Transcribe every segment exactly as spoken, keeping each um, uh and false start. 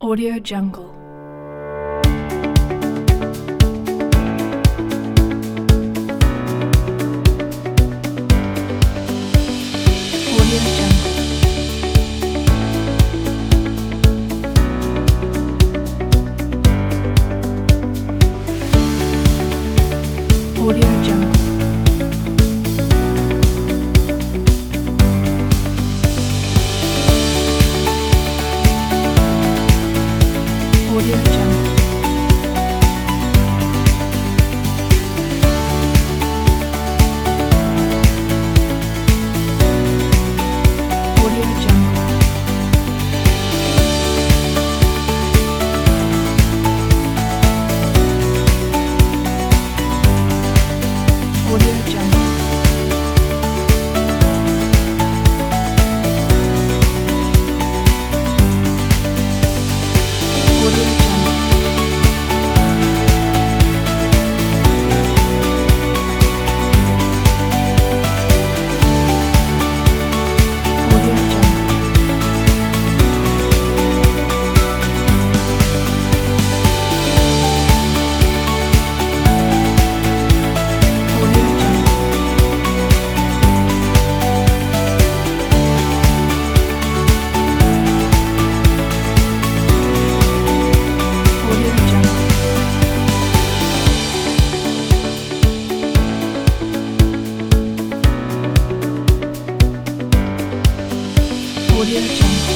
Audio Jungle. Audio Jungle. Audio Jungle. Audio Jungle. Audio Jungle. Audio Jungle. Audio Jungle. Audio Jungle. Audio Jungle. Audio Jungle. Audio Jungle.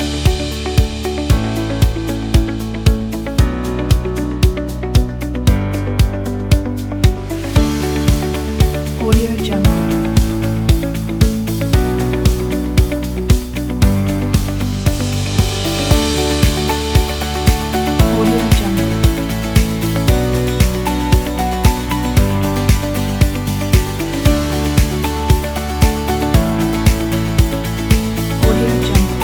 Audio Jungle. Audio Jungle. Audio Jungle.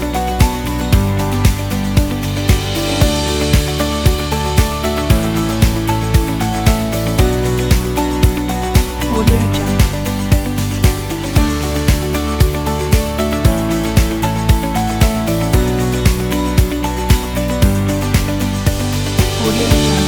Audio Jungle. Audio Jungle.